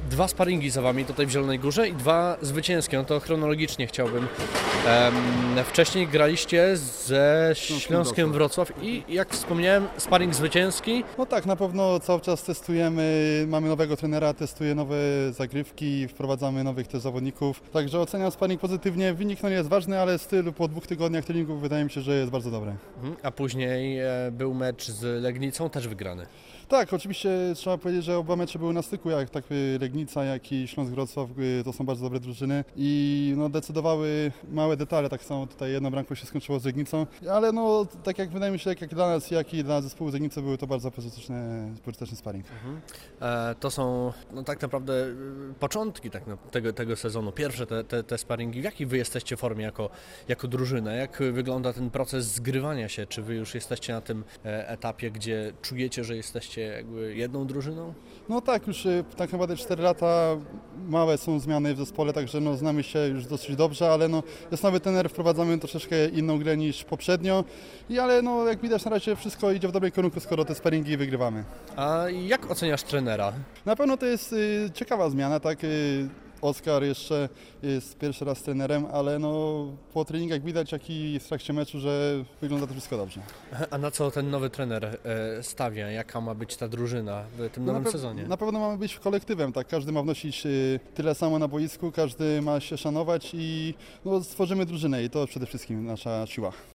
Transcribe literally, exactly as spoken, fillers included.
dwa sparingi za Wami tutaj w Zielonej Górze i dwa zwycięskie, no to chronologicznie chciałbym. Um, wcześniej graliście ze Śląskiem Wrocław i jak wspomniałem, sparing zwycięski. No tak, na pewno cały czas testujemy, mamy nowego trenera, testuje nowe zagrywki, wprowadzamy nowych też zawodników. Także oceniam sparing pozytywnie. Wynik no nie jest ważny, ale styl po dwóch tygodniach treningów wydaje mi się, że jest bardzo dobry. Mhm. A później e, był mecz z Legnicą, też wygrany. Tak, oczywiście trzeba powiedzieć, że oba mecze były na styku, jak tak Legnica, jak i Śląsk Wrocław, to są bardzo dobre drużyny i no, decydowały małe detale, tak samo tutaj jedną bramką się skończyło z Legnicą, ale no tak jak wydaje mi się, jak dla nas, jak i dla zespołu z Legnicy były to bardzo pożyteczny, pożyteczny sparring. Mhm. E, to są no, tak naprawdę e, początki tak, no, tego, tego sezonu, pierwsze te, te, te sparingi. W jakiej Wy jesteście formie jako, jako drużyna? Jak wygląda ten proces zgrywania się? Czy Wy już jesteście na tym e, etapie, gdzie czujecie, że jesteście jakby jedną drużyną? No tak, już tak naprawdę cztery lata, małe są zmiany w zespole, także no, znamy się już dosyć dobrze, ale no, jest nowy trener, wprowadzamy troszeczkę inną grę niż poprzednio, i ale no, jak widać na razie wszystko idzie w dobrym kierunku, skoro te sparingi wygrywamy. A jak oceniasz trenera? Na pewno to jest y, ciekawa zmiana, tak? Y, Oskar jeszcze jest pierwszy raz trenerem, ale no, po treningach widać, jak i w trakcie meczu, że wygląda to wszystko dobrze. A na co ten nowy trener e, stawia? Jaka ma być ta drużyna w tym No nowym na pe- sezonie? Na pewno mamy być kolektywem, tak? Każdy ma wnosić y, tyle samo na boisku, każdy ma się szanować i no, stworzymy drużynę i to przede wszystkim nasza siła.